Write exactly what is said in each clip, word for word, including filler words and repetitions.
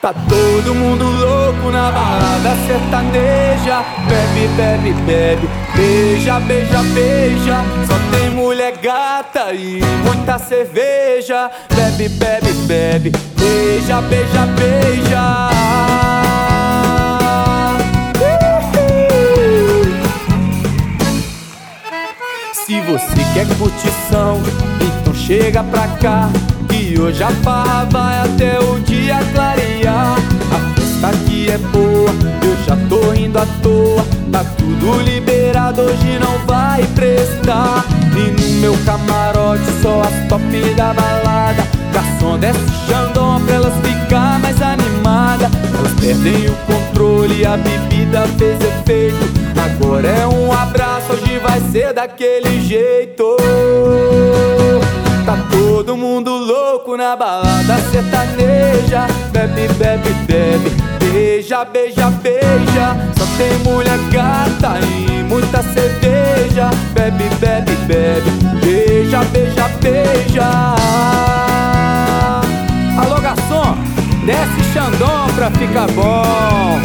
Tá todo mundo louco na balada sertaneja. Bebe, bebe, bebe, beija, beija, beija. Só tem mulher gata e muita cerveja. Bebe, bebe, bebe, beija, beija, beija. Se você quer curtição, então chega pra cá, que hoje a farra vai até o dia clarear. A festa aqui é boa, eu já tô rindo à toa. Tá tudo liberado, hoje não vai prestar. E no meu camarote só as top da balada. Garçom desce Xandão pra elas ficar mais animadas. Elas perdem o controle, a bebida fez efeito. Agora é um abraço, hoje vai ser daquele jeito. Tá todo mundo louco na balada sertaneja. Bebe, bebe, bebe, beija, beija, beija. Só tem mulher gata e muita cerveja. Bebe, bebe, bebe, beija, beija, beija. Alô garçom, desce Xandão pra ficar bom.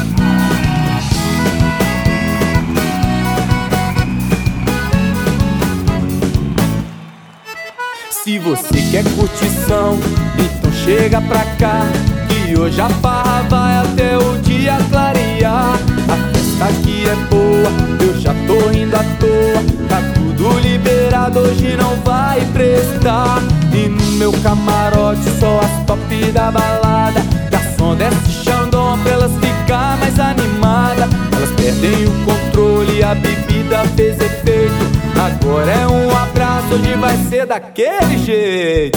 Se você quer curtição, então chega pra cá, que hoje a farra vai até o dia clarear. A festa aqui é boa, eu já tô rindo à toa. Tá tudo liberado, hoje não vai prestar. E no meu camarote só as top da balada. Garçom desce Xandão pra elas ficar mais animadas. Elas perdem o controle, a bebida fez efeito. Agora é um abraço, hoje vai ser daquele jeito.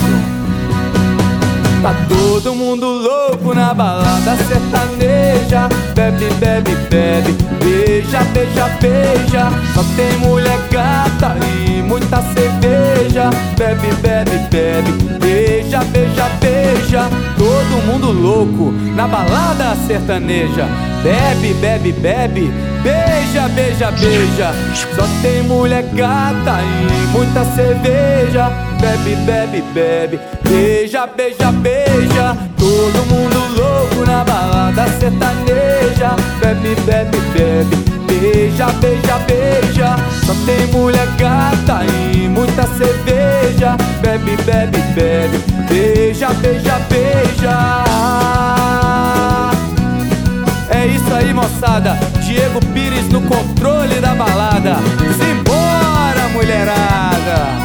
Tá todo mundo louco na balada sertaneja. Bebe, bebe, bebe, beija, beija, beija. Só tem mulher gata e muita cerveja. Bebe, bebe, bebe, beija, beija, beija. Todo mundo louco na balada sertaneja. Bebe, bebe, bebe, beija, beija, beija. Só tem mulher gata e muita cerveja. Bebe, bebe, bebe, beija, beija, beija. Todo mundo louco na balada sertaneja. Bebe, bebe, bebe, beija, beija, beija. Só tem mulher gata e muita cerveja. Bebe, bebe, bebe, beija, beija, beija. É isso aí, moçada. Diego Pires no controle da balada. Simbora, mulherada!